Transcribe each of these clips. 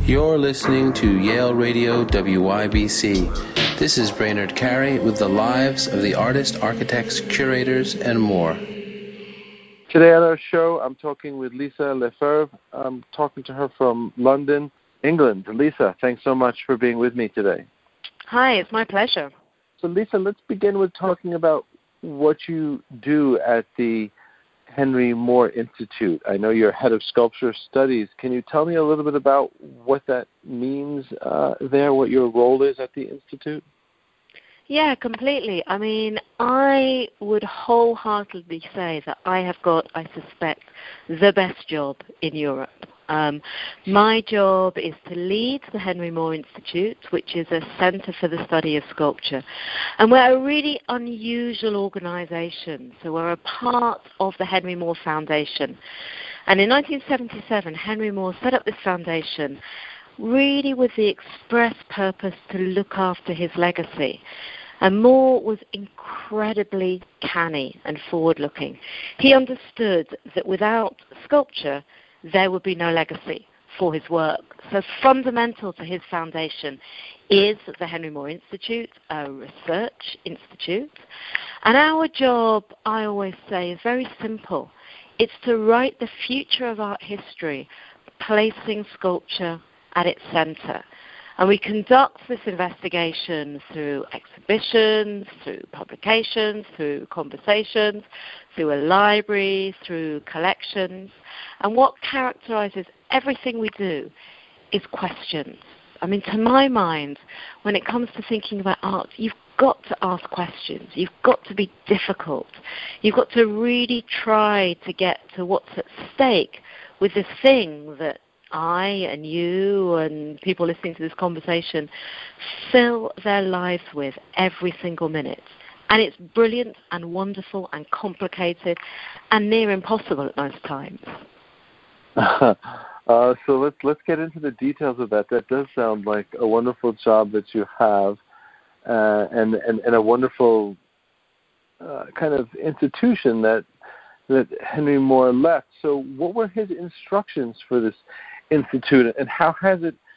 You're listening to Yale Radio WYBC. This is Brainerd Carey with the lives of the artists, architects, curators, and more. Today on our show, I'm talking with Lisa Lefebvre. I'm talking to her from London, England. Lisa, thanks so much for being with me today. Hi, it's my pleasure. So Lisa, let's begin with talking about what you do at the Henry Moore Institute. I know you're head of sculpture studies. Can you tell me a little bit about what that means there, what your role is at the Institute? Yeah, completely. I mean, I would wholeheartedly say that I have got, I suspect, the best job in Europe. My job is to lead the Henry Moore Institute, which is a center for the study of sculpture. And we're a really unusual organization. So we're a part of the Henry Moore Foundation. And in 1977, Henry Moore set up this foundation really with the express purpose to look after his legacy. And Moore was incredibly canny and forward-looking. He understood that without sculpture, there would be no legacy for his work. So fundamental to his foundation is the Henry Moore Institute, a research institute. And our job, I always say, is very simple. It's to write the future of art history, placing sculpture at its center. And we conduct this investigation through exhibitions, through publications, through conversations, through a library, through collections. And what characterizes everything we do is questions. I mean, to my mind, when it comes to thinking about art, you've got to ask questions. You've got to be difficult. You've got to really try to get to what's at stake with this thing that I and you and people listening to this conversation fill their lives with every single minute. And it's brilliant and wonderful and complicated and near impossible at most times. So let's get into the details of that. That does sound like a wonderful job that you have, and a wonderful kind of institution that Henry Moore left. So what were his instructions for this institute, and how has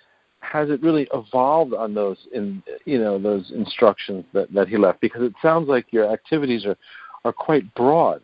it really evolved on those those instructions that he left? Because it sounds like your activities are quite broad.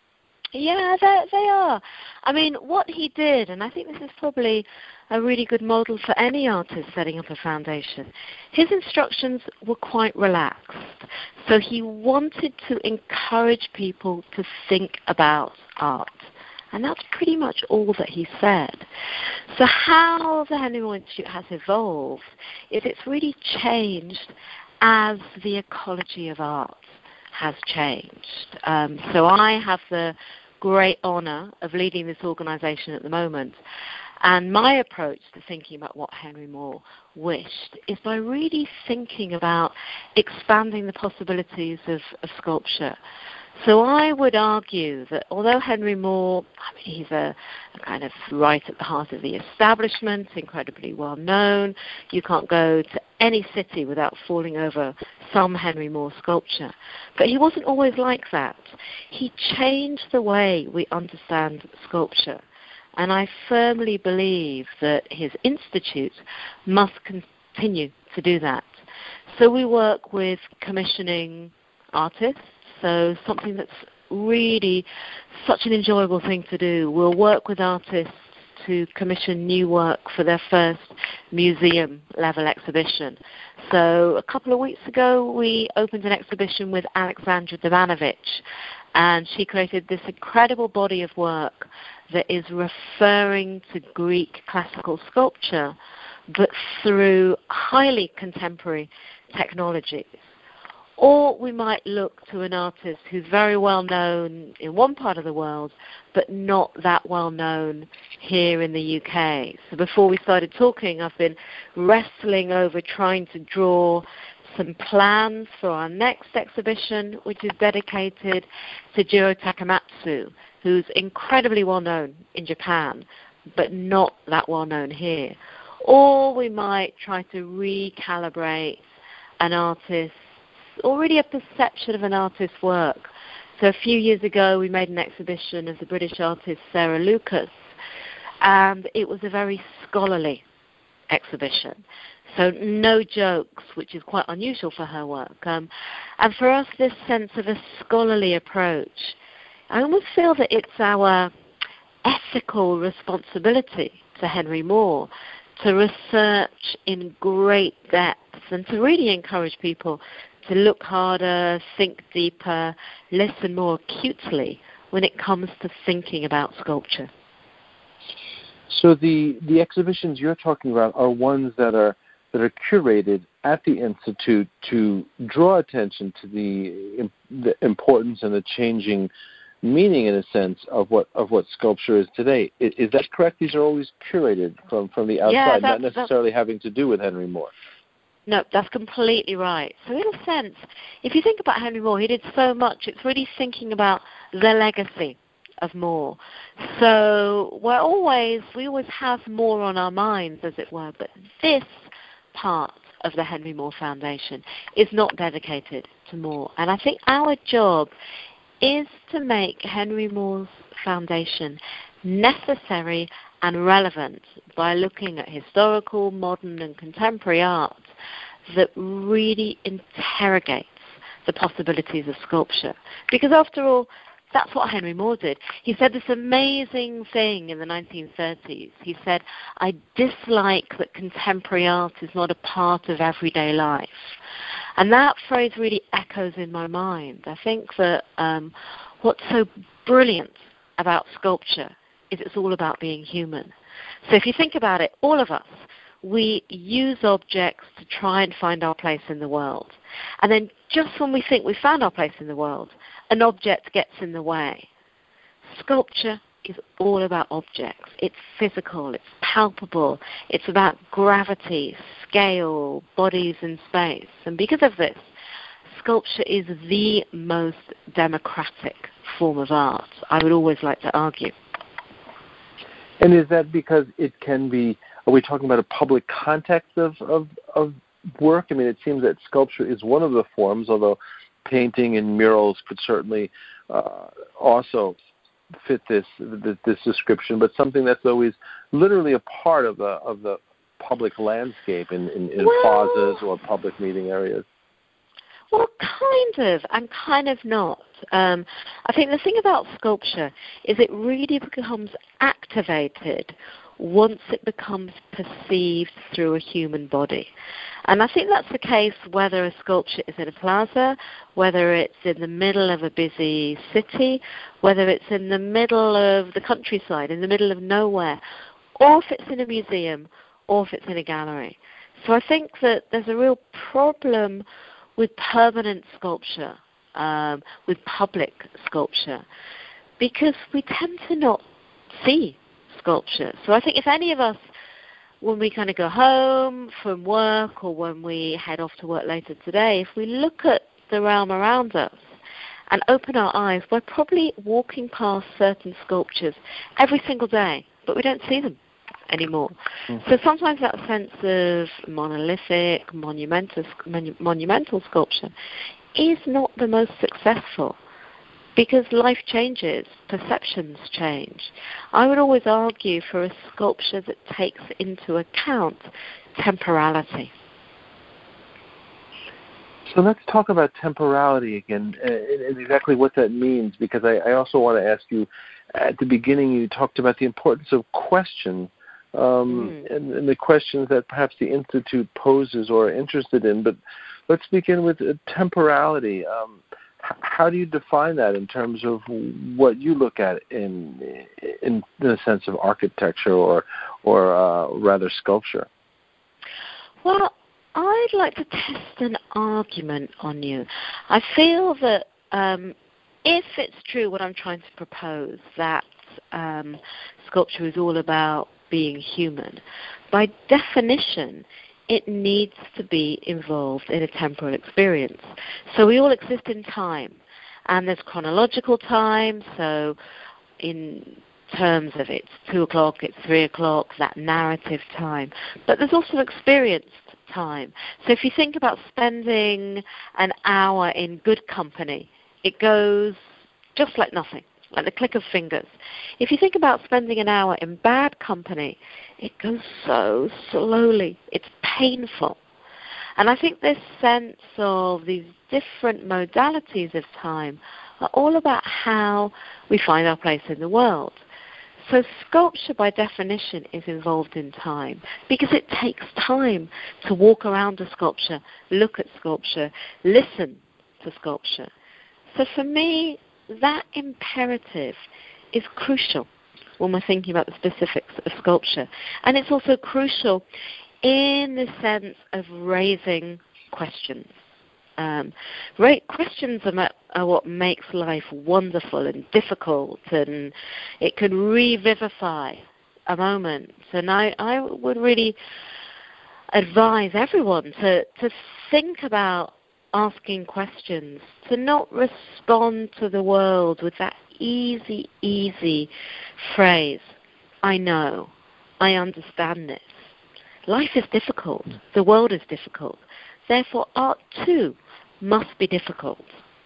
Yeah, they are. I mean, what he did, and I think this is probably a really good model for any artist setting up a foundation, his instructions were quite relaxed. So he wanted to encourage people to think about art. And that's pretty much all that he said. So how the Henry Moore Institute has evolved is it's really changed as the ecology of art has changed. So I have the great honor of leading this organization at the moment. And my approach to thinking about what Henry Moore wished is by really thinking about expanding the possibilities of sculpture. So I would argue that although Henry Moore, he's a kind of right at the heart of the establishment, incredibly well known. You can't go to any city without falling over some Henry Moore sculpture. But he wasn't always like that. He changed the way we understand sculpture. And I firmly believe that his institute must continue to do that. So we work with commissioning artists. So something that's really such an enjoyable thing to do. We'll work with artists to commission new work for their first museum-level exhibition. So a couple of weeks ago, we opened an exhibition with Alexandra Damanovic, and she created this incredible body of work that is referring to Greek classical sculpture, but through highly contemporary technologies. Or we might look to an artist who's very well known in one part of the world, but not that well known here in the UK. So before we started talking, I've been wrestling over trying to draw some plans for our next exhibition, which is dedicated to Jiro Takamatsu, who's incredibly well known in Japan, but not that well known here. Or we might try to recalibrate an artist, already a perception of an artist's work. So a few years ago, we made an exhibition of the British artist Sarah Lucas, and it was a very scholarly exhibition. So no jokes, which is quite unusual for her work. And for us, this sense of a scholarly approach, I almost feel that it's our ethical responsibility to Henry Moore to research in great depth and to really encourage people to look harder, think deeper, listen more acutely when it comes to thinking about sculpture. So the exhibitions you're talking about are ones that are curated at the Institute to draw attention to the importance and the changing meaning, in a sense, of what sculpture is today. Is that correct? These are always curated from the outside, not necessarily having to do with Henry Moore. No, that's completely right. So in a sense, if you think about Henry Moore, he did so much. It's really thinking about the legacy of Moore. So we always have Moore on our minds, as it were, but this part of the Henry Moore Foundation is not dedicated to Moore. And I think our job is to make Henry Moore's Foundation necessary and relevant by looking at historical, modern, and contemporary art that really interrogates the possibilities of sculpture. Because after all, that's what Henry Moore did. He said this amazing thing in the 1930s. He said, "I dislike that contemporary art is not a part of everyday life." And that phrase really echoes in my mind. I think that what's so brilliant about sculpture is it's all about being human. So if you think about it, all of us, we use objects to try and find our place in the world. And then just when we think we've found our place in the world, an object gets in the way. Sculpture is all about objects. It's physical, it's palpable, it's about gravity, scale, bodies in space. And because of this, sculpture is the most democratic form of art, I would always like to argue. And is that because it can be, are we talking about a public context of work? I mean, it seems that sculpture is one of the forms, although painting and murals could certainly also fit this description, but something that's always literally a part of the public landscape in plazas or public meeting areas. Well, kind of, and kind of not. I think the thing about sculpture is it really becomes activated once it becomes perceived through a human body. And I think that's the case whether a sculpture is in a plaza, whether it's in the middle of a busy city, whether it's in the middle of the countryside, in the middle of nowhere, or if it's in a museum, or if it's in a gallery. So I think that there's a real problem with permanent sculpture, with public sculpture, because we tend to not see sculpture. So I think if any of us, when we kind of go home from work or when we head off to work later today, if we look at the realm around us and open our eyes, we're probably walking past certain sculptures every single day, but we don't see them anymore. So sometimes that sense of monolithic, monumental sculpture is not the most successful because life changes, perceptions change. I would always argue for a sculpture that takes into account temporality. So let's talk about temporality again and exactly what that means, because I also want to ask you, at the beginning you talked about the importance of question and the questions that perhaps the Institute poses or are interested in. But let's begin with temporality. How do you define that in terms of what you look at in the sense of architecture or rather sculpture? Well, I'd like to test an argument on you. I feel that if it's true what I'm trying to propose, that sculpture is all about being human, by definition, it needs to be involved in a temporal experience. So we all exist in time, and there's chronological time, so in terms of it's 2 o'clock, it's 3 o'clock, that narrative time. But there's also experienced time. So if you think about spending an hour in good company, it goes just like nothing. like the click of fingers. If you think about spending an hour in bad company, it goes so slowly. It's painful. And I think this sense of these different modalities of time are all about how we find our place in the world. So sculpture, by definition, is involved in time because it takes time to walk around a sculpture, look at sculpture, listen to sculpture. So for me, that imperative is crucial when we're thinking about the specifics of sculpture. And it's also crucial in the sense of raising questions. Questions are what makes life wonderful and difficult, and it can revivify a moment. And I would really advise everyone to think about asking questions, to not respond to the world with that easy phrase, I know, I understand this. Life is difficult. The world is difficult. Therefore, art too must be difficult.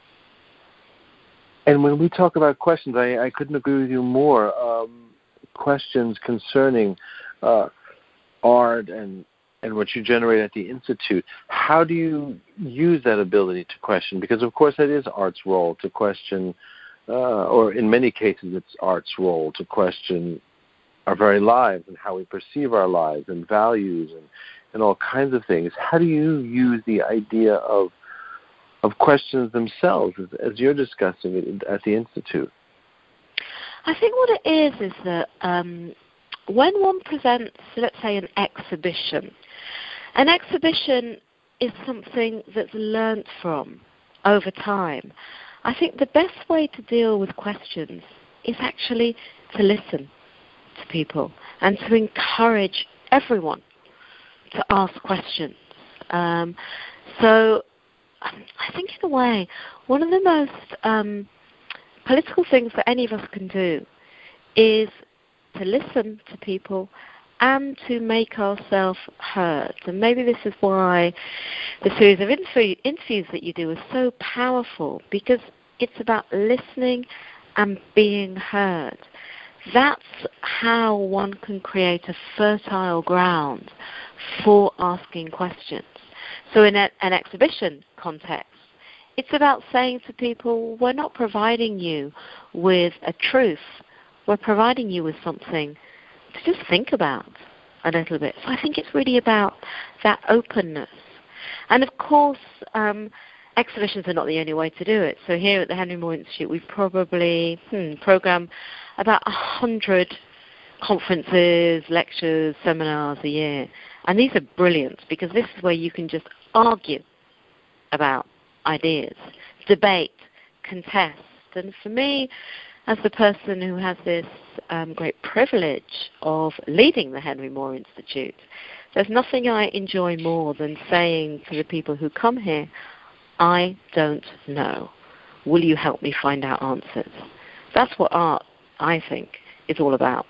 And when we talk about questions, I couldn't agree with you more. Questions concerning art and what you generate at the Institute. How do you use that ability to question? Because, of course, it is art's role to question, or in many cases it's art's role to question our very lives and how we perceive our lives and values and all kinds of things. How do you use the idea of questions themselves as you're discussing it at the Institute? I think what it is that when one presents, let's say, an exhibition is something that's learnt from over time. I think the best way to deal with questions is actually to listen to people and to encourage everyone to ask questions. So I think in a way, one of the most political things that any of us can do is to listen to people and to make ourselves heard. And maybe this is why the series of interviews that you do is so powerful, because it's about listening and being heard. That's how one can create a fertile ground for asking questions. So in an exhibition context, it's about saying to people, we're not providing you with a truth. We're providing you with something to just think about a little bit. So I think it's really about that openness. And of course, exhibitions are not the only way to do it. So here at the Henry Moore Institute, we probably program about 100 conferences, lectures, seminars a year. And these are brilliant because this is where you can just argue about ideas, debate, contest. And for me, as the person who has this great privilege of leading the Henry Moore Institute, there's nothing I enjoy more than saying to the people who come here, I don't know. Will you help me find out answers? That's what art, I think, is all about.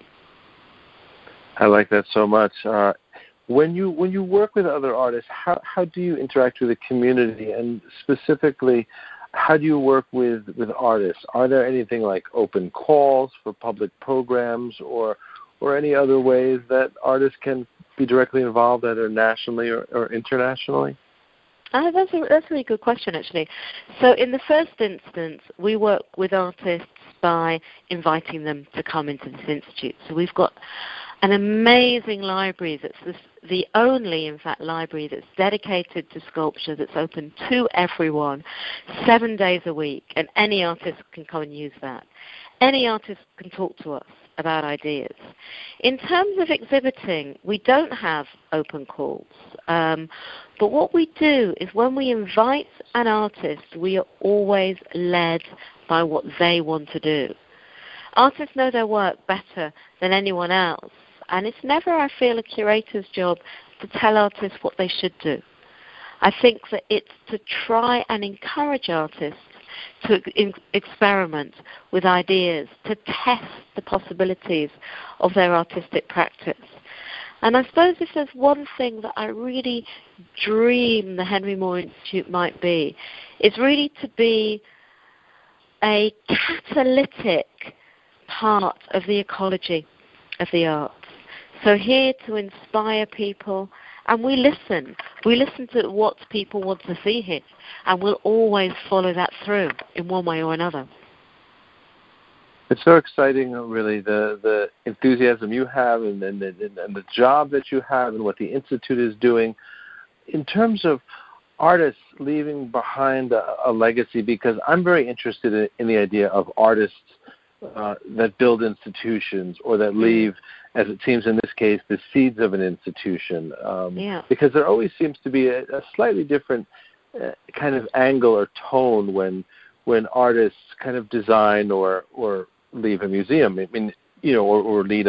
I like that so much. When you work with other artists, how do you interact with the community, and specifically, how do you work with artists? Are there anything like open calls for public programs or any other ways that artists can be directly involved, either nationally or internationally? That's a really good question, actually. So in the first instance, we work with artists by inviting them to come into this institute. So we've got an amazing library that's the only, in fact, library that's dedicated to sculpture, that's open to everyone 7 days a week, and any artist can come and use that. Any artist can talk to us about ideas. In terms of exhibiting, we don't have open calls. But what we do is when we invite an artist, we are always led by what they want to do. Artists know their work better than anyone else. And it's never, I feel, a curator's job to tell artists what they should do. I think that it's to try and encourage artists to experiment with ideas, to test the possibilities of their artistic practice. And I suppose if there's one thing that I really dream the Henry Moore Institute might be, it's really to be a catalytic part of the ecology of the arts. So here to inspire people, and we listen. We listen to what people want to see here, and we'll always follow that through in one way or another. It's so exciting, really, the enthusiasm you have and the job that you have and what the Institute is doing in terms of artists leaving behind a legacy, because I'm very interested in the idea of artists that build institutions or that leave, as it seems in this case, the seeds of an institution. Because there always seems to be a slightly different kind of angle or tone when artists kind of design or leave a museum. I mean, or lead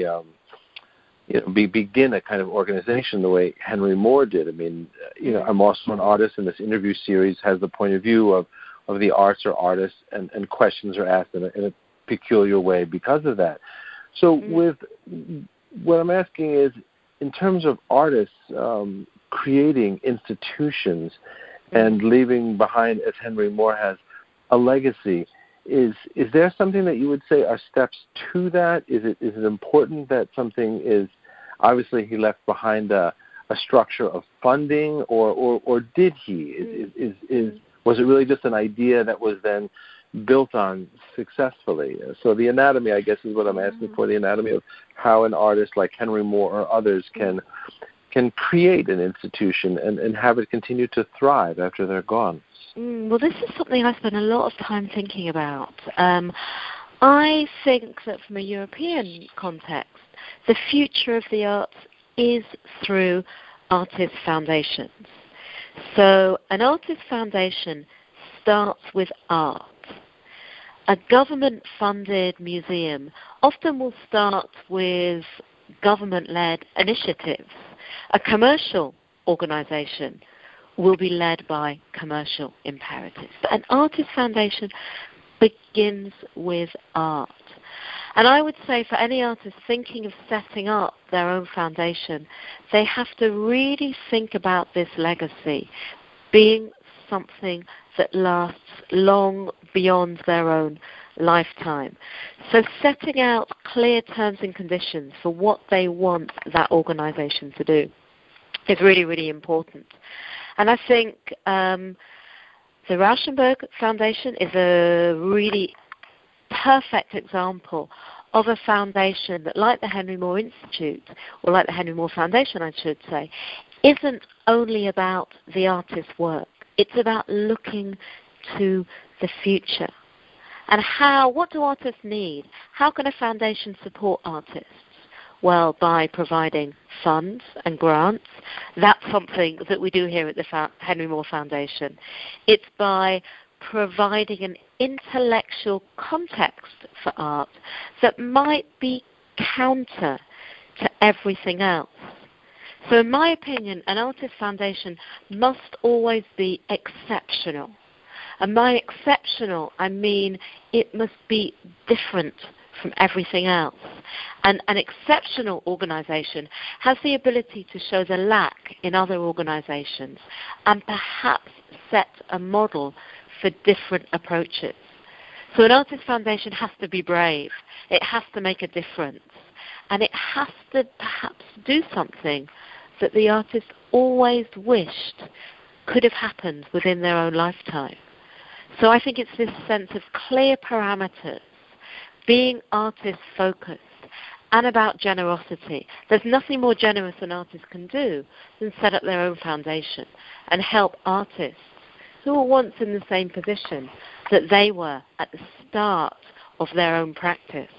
begin a kind of organization the way Henry Moore did. I mean, I'm also an artist, and this interview series has the point of view of the arts or artists, and questions are asked in a peculiar way because of that. So with what I'm asking is, in terms of artists creating institutions and leaving behind, as Henry Moore has, a legacy, is there something that you would say are steps to that? Is it important that something is, obviously he left behind a structure of funding, or did he? Was it really just an idea that was then built on successfully? So the anatomy, I guess, is what I'm asking for, the anatomy of how an artist like Henry Moore or others can create an institution and have it continue to thrive after they're gone. Well, this is something I spend a lot of time thinking about. I think that from a European context, the future of the arts is through artist foundations. So an artist foundation starts with art. A government-funded museum often will start with government-led initiatives. A commercial organization will be led by commercial imperatives. But an artist foundation begins with art. And I would say for any artist thinking of setting up their own foundation, they have to really think about this legacy being something that lasts long beyond their own lifetime. So setting out clear terms and conditions for what they want that organization to do is really, really important. And I think the Rauschenberg Foundation is a really perfect example of a foundation that, like the Henry Moore Institute, or like the Henry Moore Foundation, I should say, isn't only about the artist's work. It's about looking to the future. And what do artists need? How can a foundation support artists? Well, by providing funds and grants. That's something that we do here at the Henry Moore Foundation. It's by providing an intellectual context for art that might be counter to everything else. So in my opinion, an artist foundation must always be exceptional. And by exceptional, I mean it must be different from everything else. And an exceptional organization has the ability to show the lack in other organizations and perhaps set a model for different approaches. So an artist foundation has to be brave. It has to make a difference. And it has to perhaps do something that the artist always wished could have happened within their own lifetime. So I think it's this sense of clear parameters, being artist-focused, and about generosity. There's nothing more generous an artist can do than set up their own foundation and help artists who were once in the same position that they were at the start of their own practice.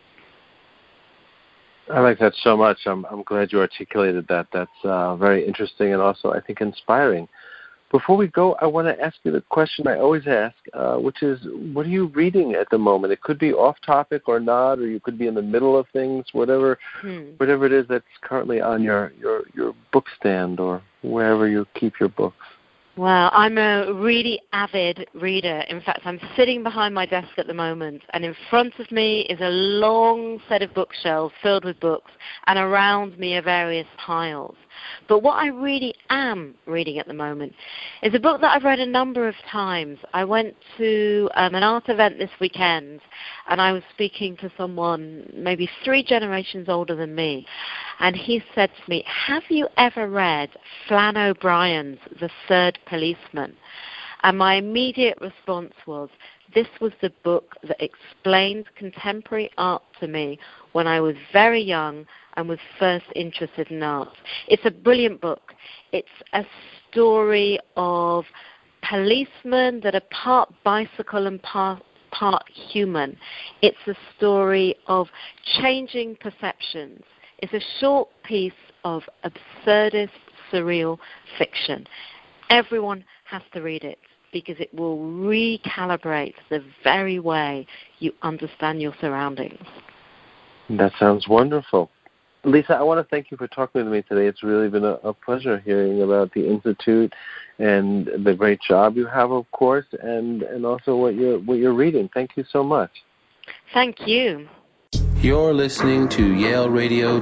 I like that so much. I'm glad you articulated that. That's very interesting and also, I think, inspiring. Before we go, I want to ask you the question I always ask, which is, what are you reading at the moment? It could be off topic or not, or you could be in the middle of things, whatever it is that's currently on your book stand or wherever you keep your books. Well, I'm a really avid reader. In fact, I'm sitting behind my desk at the moment, and in front of me is a long set of bookshelves filled with books, and around me are various piles. But what I really am reading at the moment is a book that I've read a number of times. I went to an art event this weekend, and I was speaking to someone maybe 3 generations older than me, and he said to me, have you ever read Flann O'Brien's The Third Policeman? And my immediate response was, this was the book that explained contemporary art to me when I was very young and was first interested in art. It's a brilliant book. It's a story of policemen that are part bicycle and part human. It's a story of changing perceptions. It's a short piece of absurdist, surreal fiction. Everyone has to read it, because it will recalibrate the very way you understand your surroundings. That sounds wonderful. Lisa, I want to thank you for talking with me today. It's really been a pleasure hearing about the Institute and the great job you have, of course, and also what you're reading. Thank you so much. Thank you. You're listening to Yale Radio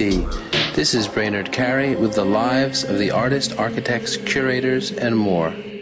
WYBC. This is Brainerd Carey with the lives of the artists, architects, curators, and more.